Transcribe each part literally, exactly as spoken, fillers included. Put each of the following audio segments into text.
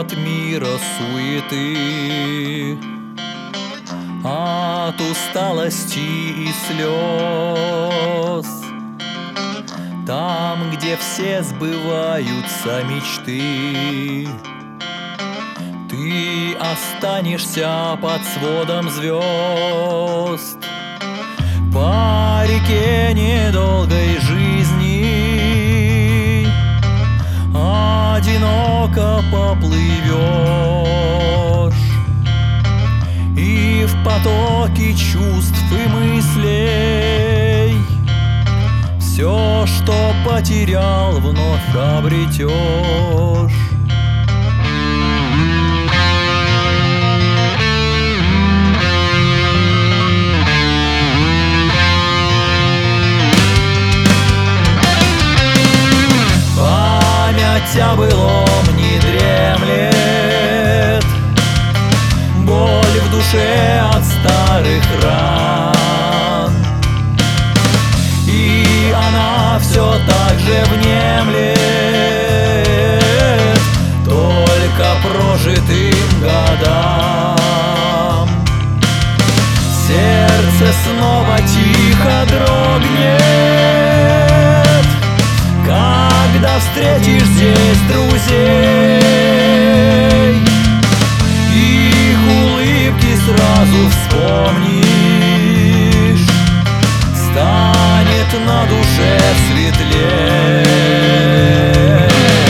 от мира суеты, от усталости и слез. Там, где все сбываются мечты, ты останешься под сводом звезд. По реке недолгой жизни одиноко поплывешь, и в потоке чувств и мыслей все, что потерял, вновь обретешь. Память о былом не дремлет, боль в душе от старых ран, и она все так же внемлет только прожитым годам. Сердце снова тихо дрогнет, когда встретишь здесь друзей. Их улыбки сразу вспомнишь, станет на душе светлее.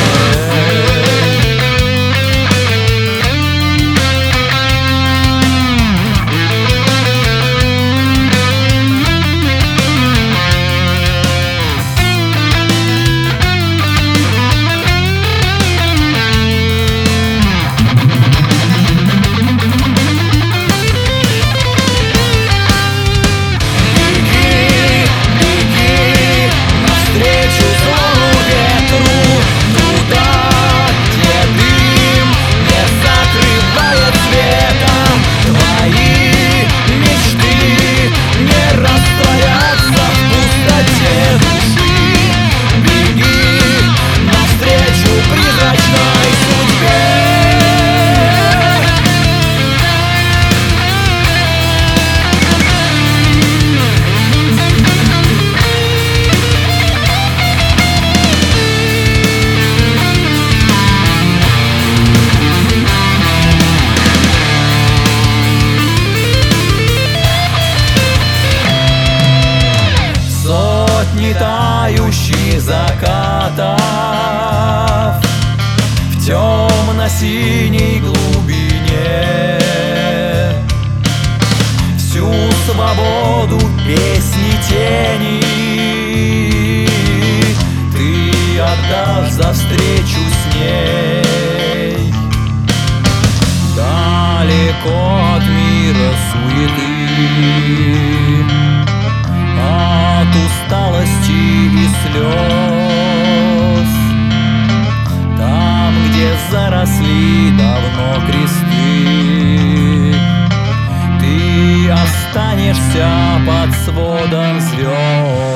Тающих закатов в темно-синей глубине, всю свободу песни тени ты отдашь за встречу с ней. Далеко от мира суеты, от усталости и слез, там, где заросли давно кресты, ты останешься под сводом звезд.